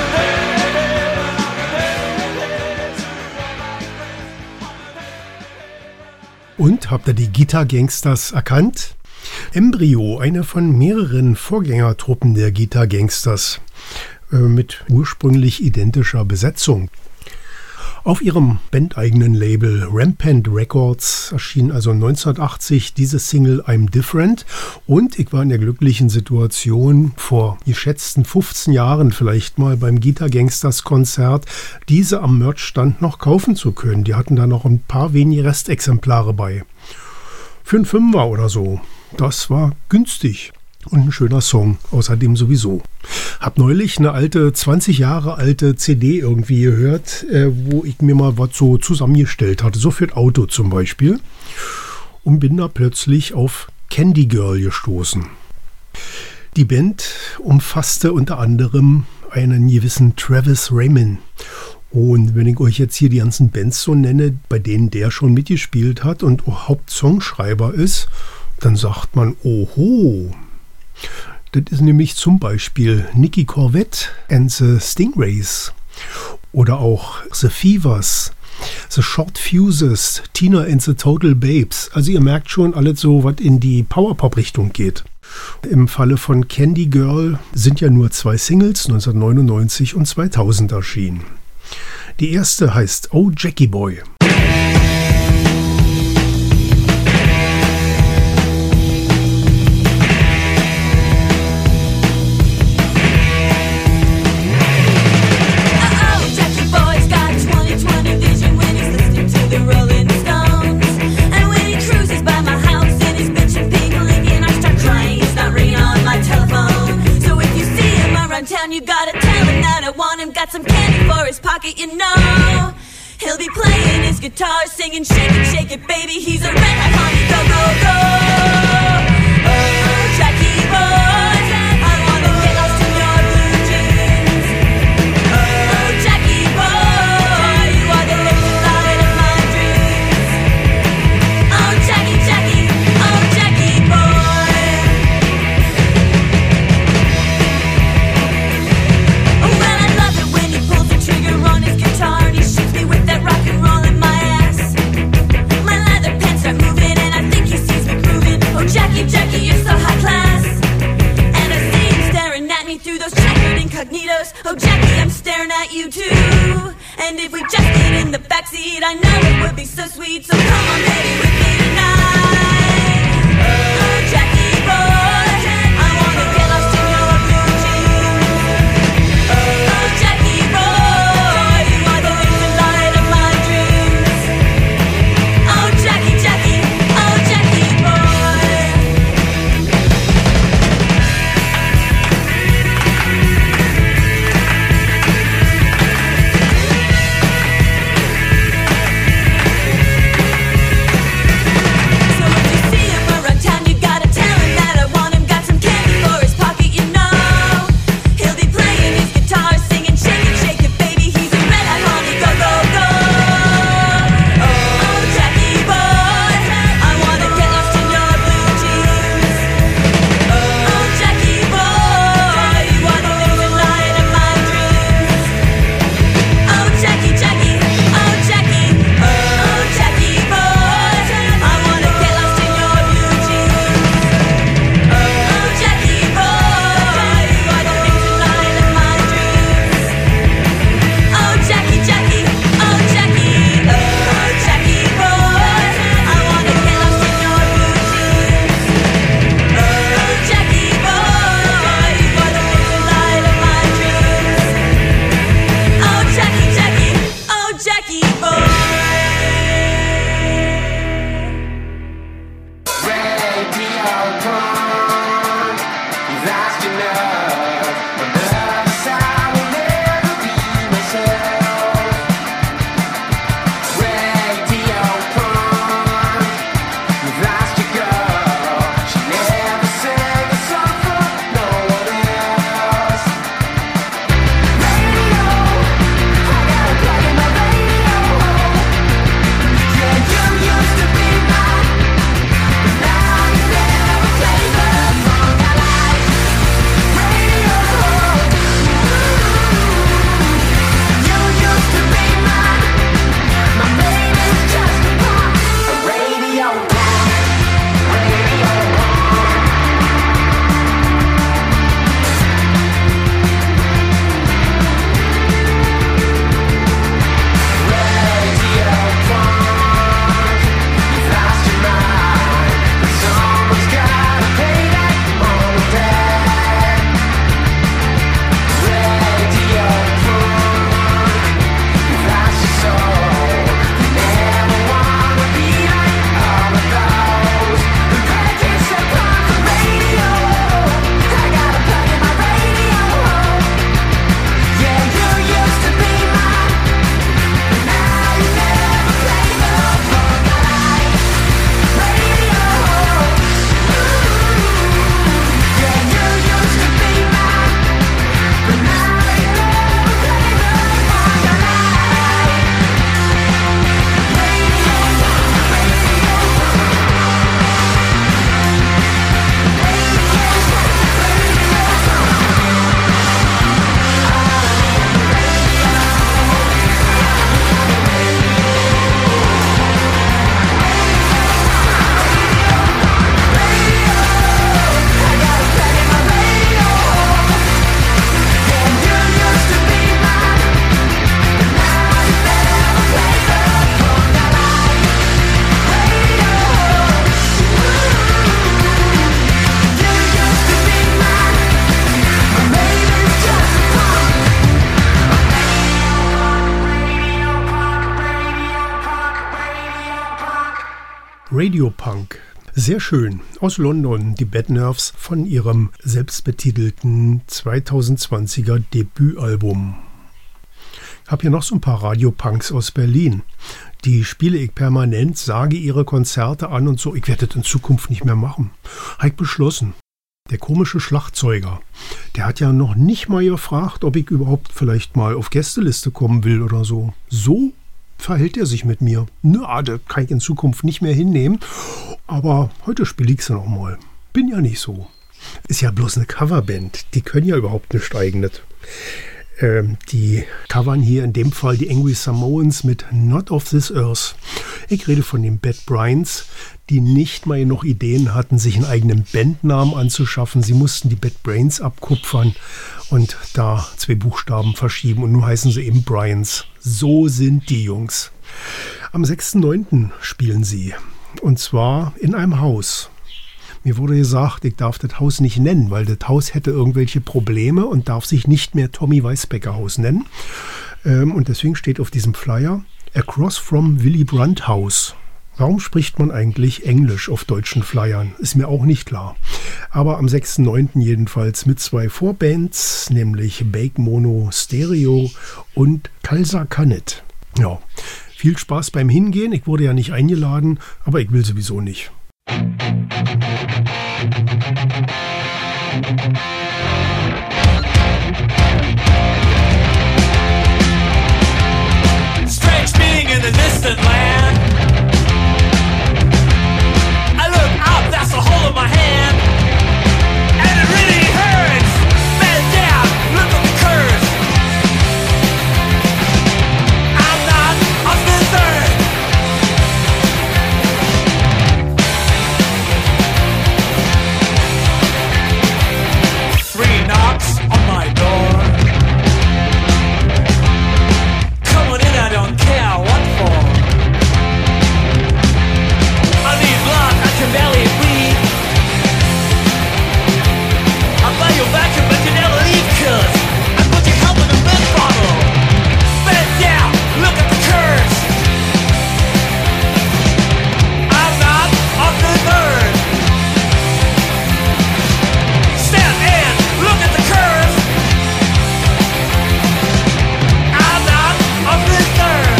friends. Und habt ihr die Guitar Gangsters erkannt? Embryo, eine von mehreren Vorgängertruppen der Guitar Gangsters, äh, mit ursprünglich identischer Besetzung. Auf ihrem bandeigenen Label Rampant Records erschien also neunzehnhundertachtzig diese Single I'm Different, und ich war in der glücklichen Situation, vor geschätzten fünfzehn Jahren vielleicht mal beim Guitar Gangsters Konzert diese am Merchstand noch kaufen zu können. Die hatten da noch ein paar wenige Restexemplare bei. Für einen Fünfer oder so. Das war günstig. Und ein schöner Song, außerdem sowieso. Hab neulich eine alte, zwanzig Jahre alte C D irgendwie gehört, äh, wo ich mir mal was so zusammengestellt hatte, so für das Auto zum Beispiel. Und bin da plötzlich auf Candy Girl gestoßen. Die Band umfasste unter anderem einen gewissen Travis Raymond. Und wenn ich euch jetzt hier die ganzen Bands so nenne, bei denen der schon mitgespielt hat und auch Hauptsongschreiber ist, dann sagt man, oho. Das ist nämlich zum Beispiel Nicky Corvette and the Stingrays oder auch The Fevers, The Short Fuses, Tina and the Total Babes. Also ihr merkt schon, alles so, was in die Powerpop-Richtung geht. Im Falle von Candy Girl sind ja nur zwei Singles, neunzehnhundertneunundneunzig und zweitausend erschienen. Die erste heißt Oh Jackie Boy. You gotta tell him that I want him. got some candy for his pocket, you know. He'll be playing his guitar, singing, shake it, shake it, baby. He's a red hot honey, go, go, go. Oh, Jackie boy, I wanna get lost in your blue jeans. Oh, Jackie boy, you are the little light of my dreams. Oh, Jackie, Jackie, oh, Jackie boy. Oh, well, I love it when he pulls the trigger on his guitar and he shoots me with that rock and roll in my ass. My leather pants start moving and I think he sees me grooving. Oh, Jackie, Jackie, you're so high class. And I see him staring at me through those checkered incognitos. Oh, Jackie, I'm staring at you too. And if we just get in the backseat, I know it would be so sweet. So come on, baby, with me tonight. Oh, Jackie boy, I wanna get lost in your blue jeans. Oh, Jackie boy, you are the reason light of my dreams. Oh, Jackie, Jackie, oh, Jackie boy. So if you see him around town, you gotta tell him that I want him. Got some candy for his pocket, you know. He'll be playing his guitar, singing, shake it, shake it, baby. He's a red hot honey, go, go, go. Oh, Jackie boy, I wanna get lost in your blue jeans. Oh, Jackie boy, you are the reason light of my dreams. Oh, Jackie, Jackie, oh, Jackie, oh, Jackie boy, I wanna get lost in your blue jeans. Oh, Jackie boy, you are the reason light of my dreams. Oh, Jackie, Jackie, oh, Jackie, oh, Jackie boy, I wanna get lost in your blue jeans. Oh, Jackie boy, you are the reason light of my dreams. Oh, Jackie, Jackie, oh, Jackie boy. Radiopunk. Sehr schön. Aus London, die Bad Nerves von ihrem selbstbetitelten zweitausendzwanziger Debütalbum. Hab hier noch so ein paar Radiopunks aus Berlin. Die spiele ich permanent, sage ihre Konzerte an und so. Ich werde das in Zukunft nicht mehr machen. Habe ich beschlossen. Der komische Schlagzeuger, der hat ja noch nicht mal gefragt, ob ich überhaupt vielleicht mal auf Gästeliste kommen will oder so. So verhält er sich mit mir. Na, das kann ich in Zukunft nicht mehr hinnehmen. Aber heute spiele ich sie noch mal. Bin ja nicht so. Ist ja bloß eine Coverband. Die können ja überhaupt nicht eigenes. Ähm, die covern hier in dem Fall die Angry Samoans mit Not of This Earth. Ich rede von den Bad Brains, die nicht mal noch Ideen hatten, sich einen eigenen Bandnamen anzuschaffen. Sie mussten die Bad Brains abkupfern und da zwei Buchstaben verschieben und nun heißen sie eben Brains. So sind die Jungs. Am sechsten neunten spielen sie und zwar in einem Haus. Mir wurde gesagt, ich darf das Haus nicht nennen, weil das Haus hätte irgendwelche Probleme und darf sich nicht mehr Tommy Weisbecker Haus nennen. Ähm, und deswegen steht auf diesem Flyer Across from Willy Brandt House. Warum spricht man eigentlich Englisch auf deutschen Flyern? Ist mir auch nicht klar. Aber am sechsten neunten jedenfalls mit zwei Vorbands, nämlich Bake Mono Stereo und Kalsa Kanet. Ja, viel Spaß beim Hingehen. Ich wurde ja nicht eingeladen, aber ich will sowieso nicht. Strange being in the distant land. I look up, that's the whole of my hand, and it really hurts. Bend down, look at the curves. I'm not of this earth. Three knocks on my door. Coming in, I don't care what for. I need blood, I can barely breathe. I'll buy you back but you never leave, cause I put your help in a milk bottle. Bend down, look at the curves. I'm not of this earth. Stand and look at the curves. I'm not of this earth.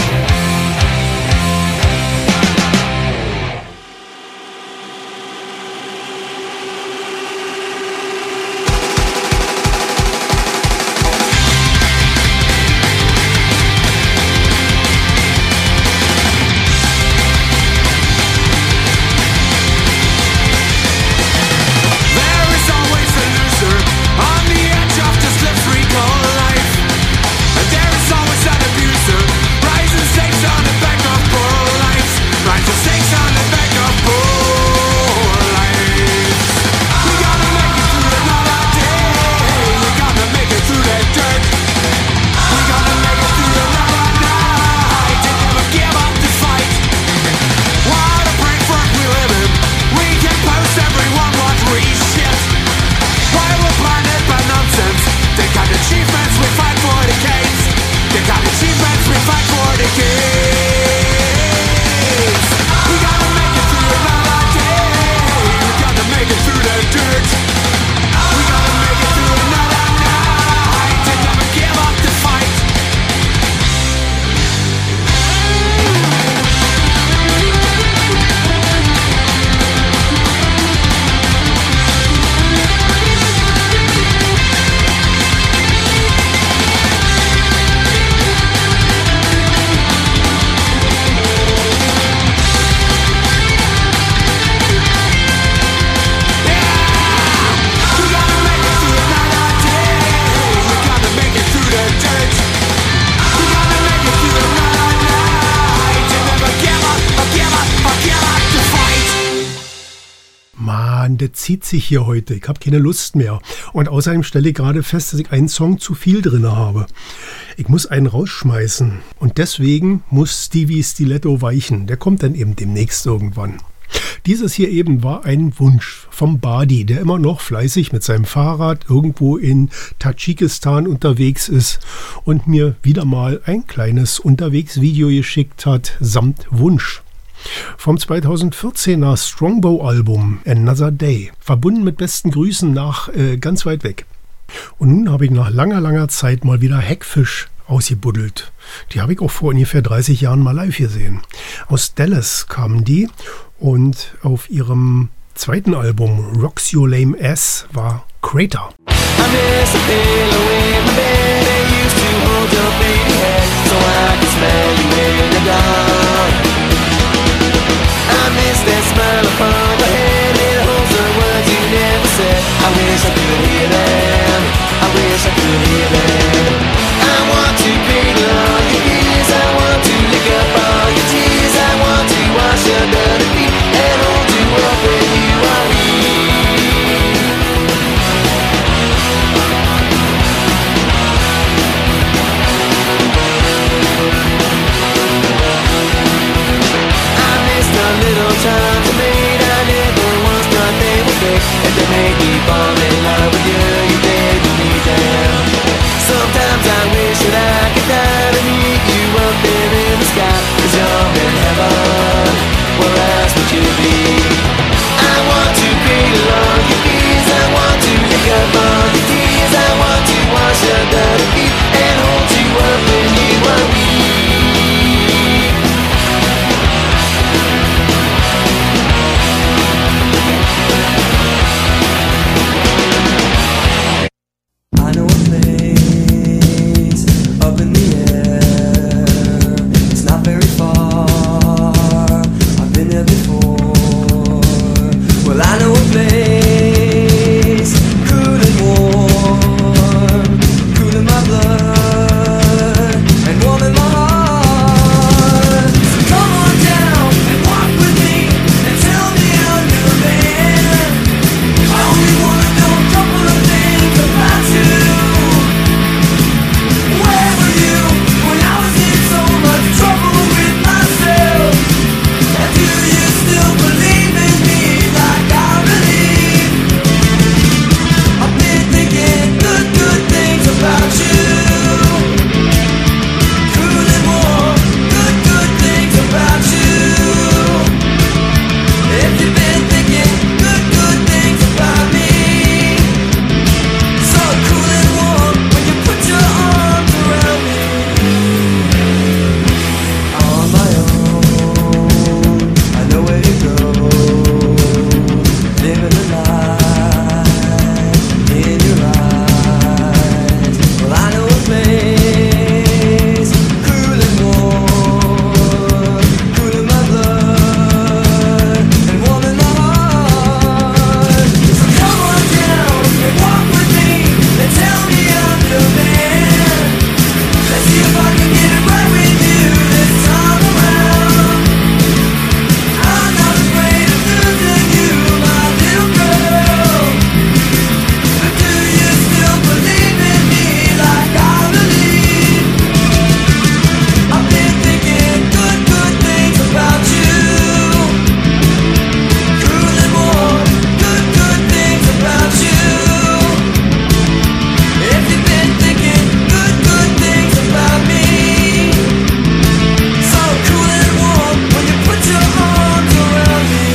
There is always a loser on the edge of the slippery cold life. And there is always an abuser, rising stakes on the back of poor lives. Rising stakes on the back of poor lives. We gotta make it through another day. We gotta make it through that dirt. We gotta make it through another night and never give up the fight. What a brave world we live in. We can post everyone what we shit. Why we're blinded by nonsense. They got achievements, we fight for the games. They got achievements, we fight for the games. We gotta make it through another day. We gotta make it through the dirt. We gotta make it through another night and never give up the fight. We gotta make it through another day. We gotta make it through the dirt. We gotta make it through another night and never give up, or give up, or give up the fight. Mann, das zieht sich hier heute. Ich habe keine Lust mehr. Und außerdem stelle ich gerade fest, dass ich einen Song zu viel drin habe. Ich muss einen rausschmeißen. Und deswegen muss Stevie Stiletto weichen. Der kommt dann eben demnächst irgendwann. Dieses hier eben war ein Wunsch vom Badi, der immer noch fleißig mit seinem Fahrrad irgendwo in Tadschikistan unterwegs ist und mir wieder mal ein kleines Unterwegsvideo geschickt hat, samt Wunsch. Vom zweitausendvierzehner Strongbow-Album Another Day, verbunden mit besten Grüßen nach äh, ganz weit weg. Und nun habe ich nach langer, langer Zeit mal wieder Hackfish ausgebuddelt. Die habe ich auch vor ungefähr dreißig Jahren mal live gesehen. Aus Dallas kamen die und auf ihrem zweiten Album Rocks Your Lame Ass war Crater. I miss a pillow in my bed. It used to hold your baby head, so I could smell you when you're gone. I miss that smile upon your head. It holds the words you never said. I wish I could hear them. I wish I could hear them. I want to cradle all your years. I want to lick up all your tears. I want to wash your dirty feet and hold you up when you are weak. A little time to meet, I never once thought they were fake. And they make me fall in love with you, you baby need them. Sometimes I wish that I could die to meet you up there in the sky. Cause you're in heaven, where else would you be? I want to cradle all your fears, I want to lick up all your tears. I want to wash your dirty feet and hold you up when you are weak. I know a place up in the air. It's not very far. I've been there before. Well, I know a place cool and warm, cool in my blood and warm in my heart. So come on down and walk with me and tell me how you're there. I only wanna know a couple of things about you. Where were you when I was in so much trouble with myself? And do you still believe in me like I believe? I've been thinking good, good things about you. Cool and warm, good, good things about you. If you've been thinking good, good things about me, so cool and warm when you put your arms around me. On my own, I know where to go. Living a life in your eyes. Well, I know a place cool and warm, cool in my blood and warm in my heart. So come on down and walk with me and tell me I'm your man. Let's see if I can get it right with you this time around. I'm not afraid of losing you, my little girl. But do you still believe in me like I believe? I've been thinking good, good things about you. Cool and warm, good, good things about you. If you've been thinking good, good things about me, so cool and warm when you put your arms around me.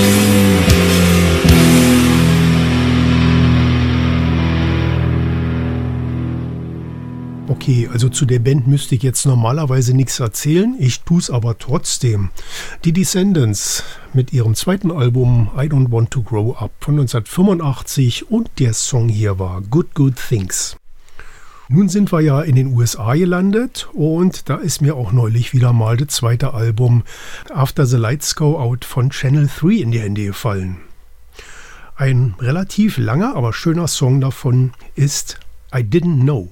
Okay, also zu der Band müsste ich jetzt normalerweise nichts erzählen, ich tue es aber trotzdem. Die Descendants mit ihrem zweiten Album I Don't Want to Grow Up von neunzehnhundertfünfundachtzig und der Song hier war Good Good Things. Nun sind wir ja in den U S A gelandet und da ist mir auch neulich wieder mal das zweite Album After the Lights Go Out von Channel drei in die Hände gefallen. Ein relativ langer, aber schöner Song davon ist I Didn't Know.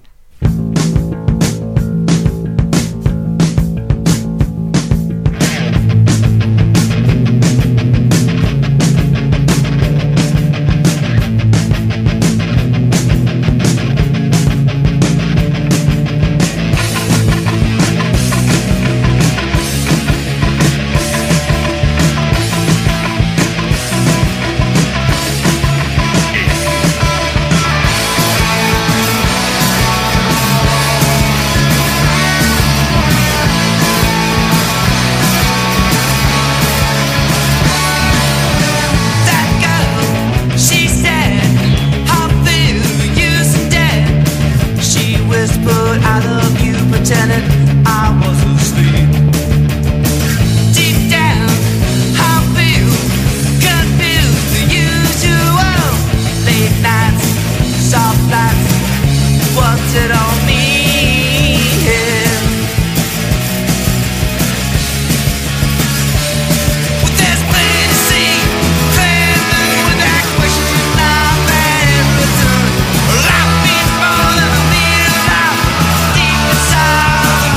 But I love you. pretending I was asleep. Deep down, I feel confused. The usual late nights, soft nights. What's it all mean? Well, there's plenty to see, plenty without question. I'm there in return. Life means more than a mere life. Deep inside.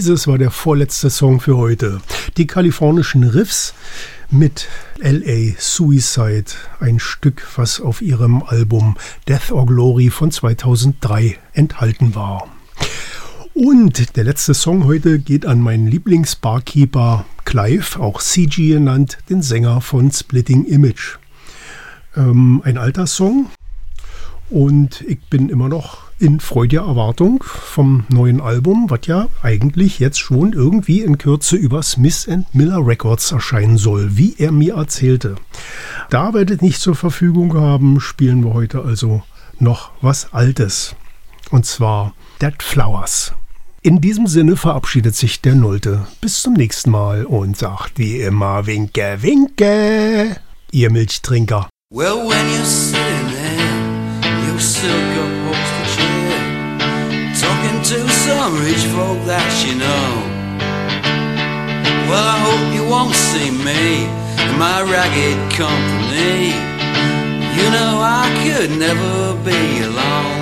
Dieses war der vorletzte Song für heute. Die kalifornischen Riffs mit L A Suicide, ein Stück, was auf ihrem Album Death or Glory von zweitausenddrei enthalten war. Und der letzte Song heute geht an meinen Lieblingsbarkeeper Clive, auch C G genannt, den Sänger von Splitting Image. Ähm, ein alter Song und ich bin immer noch in freudiger Erwartung vom neuen Album, was ja eigentlich jetzt schon irgendwie in Kürze über Smith and Miller Records erscheinen soll, wie er mir erzählte. Da wir das nicht zur Verfügung haben, spielen wir heute also noch was Altes. Und zwar Dead Flowers. In diesem Sinne verabschiedet sich der Nolte. Bis zum nächsten Mal und sagt wie immer Winke, Winke, ihr Milchtrinker. Well, when you're sitting there, you silk up holster chair, talking to some rich folk that you know. Well, I hope you won't see me in my ragged company. You know I could never be alone.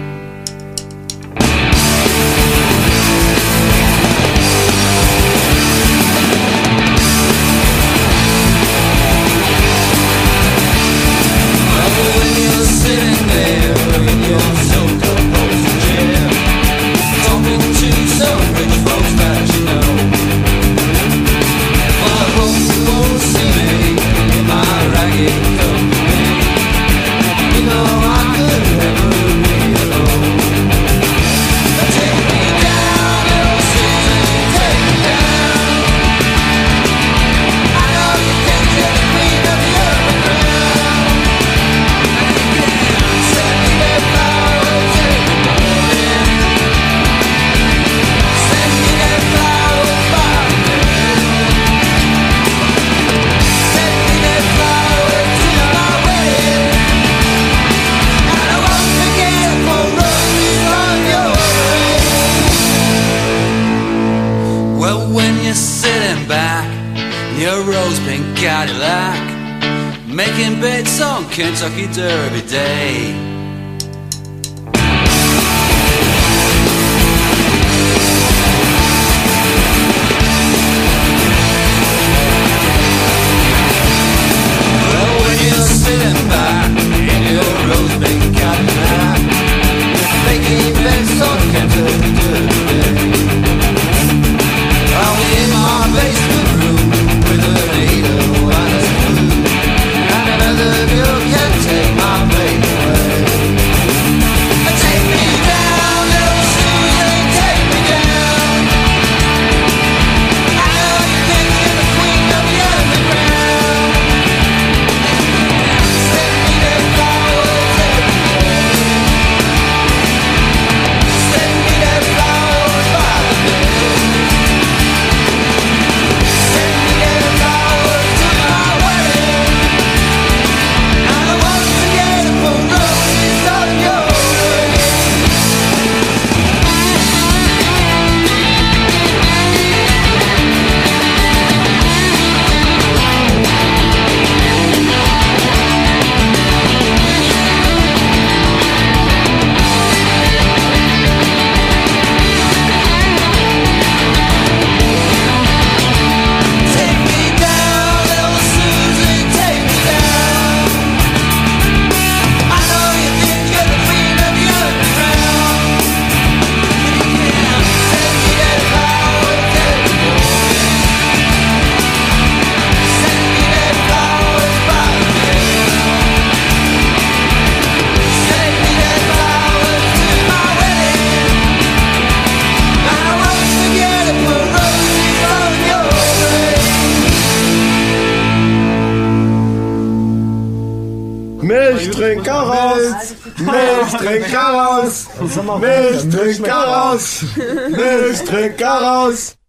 Sitting there in your silk upholstered chair, talking to some rich folks that you know. Well, I hope you won't see me in my ragged company. You know I could never be alone. Take me down, little Susan, take me down. I know you think you're the queen of the underground. Sitting back in your rose pink Cadillac, making bets on Kentucky Derby Day. Well, when you're sitting back in your rose pink Cadillac, making bets on Kentucky Derby Day. I'll be in my basement room with a needle and a spoon, and another girl can take my pain away. Take me down, little Susan, take me down. I know you think you're the queen of the underground. Send me them flowers every day. Send me them flowers by the day. Milchtrinker raus! Milchtrinker raus! Milchtrinker raus! Milchtrinker raus!